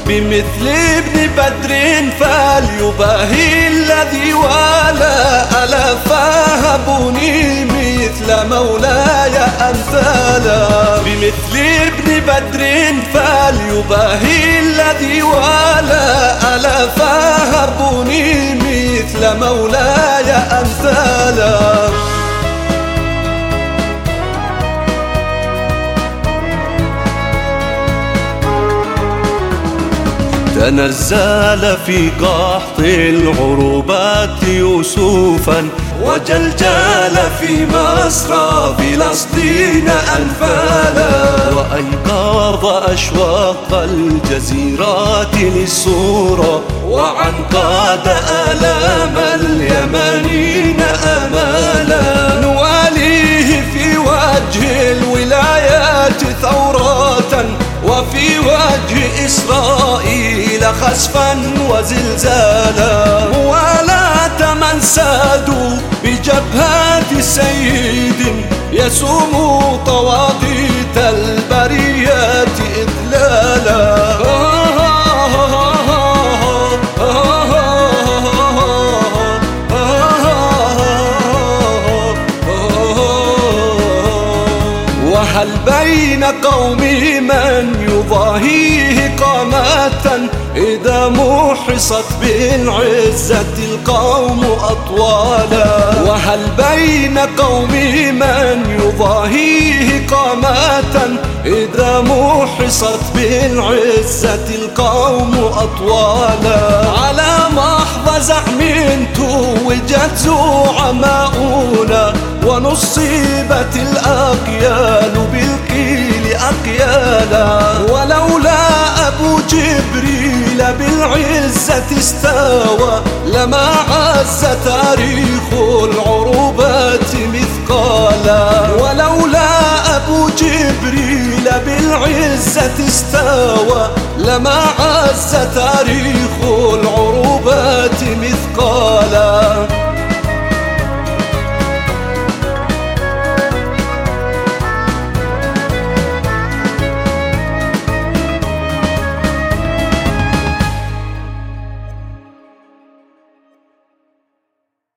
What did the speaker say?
بمثل ابن بدر فليباهي الذي والى. ألا فهبوني مثل مولاي أمثالا. بمثل ابن بدر فليباهي الذي والى. ألا فهبوني مثل مولاي أمثالا. تنزل في قحط العروبات يوسفا وجلجال في مسرى فلسطين أنفالا. وأيقظ أشواق الجزيرات للسورة وعنقاد آلام اليمانين أمالا. نواليه في وجه الولايات ثورة وفي وجه إسرائيل خسفا وزلزالا. موالاة من سادوا بجبهات سيد يسوم طواغيت البريات إذلالا. وهل بين قومي من يضاهيه قامة إذا محصت بالعزة القوم أطوالا. وهل بين قومي من يضاهيه قامة إذا محصت بالعزة القوم أطوالا. على محض زعم توجت زعماؤنا ونصيبت الأقيال بالقيل أقيالا. ولولا أبو جبريل بالعزة استوى لما عز تاريخ العروبات مثقالا. ولولا أبو جبريل بالعزة استوى لما عز تاريخ العروبات مثقالا.